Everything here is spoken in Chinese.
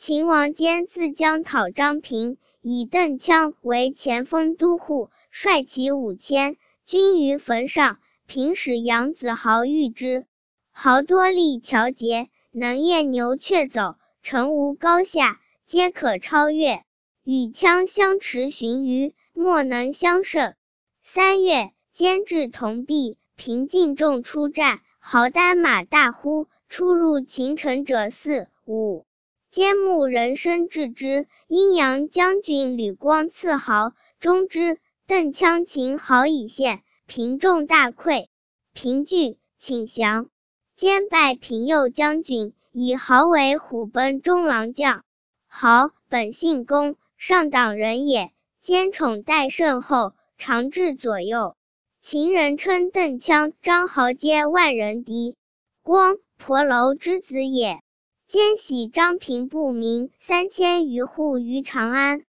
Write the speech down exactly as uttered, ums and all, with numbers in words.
秦王坚自将讨张平，以邓羌为前锋都护，率其五千，军于坟上。平使杨子豪御之，豪多力巧捷，能验牛雀走，诚无高下，皆可超越。与羌相持旬余，莫能相胜。三月，坚至铜壁，平尽众出战，豪单马大呼，出入秦城者四五。坚慕人生治之，阴阳将军吕光赐豪，终之。邓羌秦豪已陷，平众大溃，平惧，请降。坚拜平右将军，以豪为虎贲中郎将。豪本姓公，上党人也，坚宠待甚厚，常至左右。秦人称邓羌、张豪皆万人敌。光，婆楼之子也。坚徙张平不明三千余户于长安。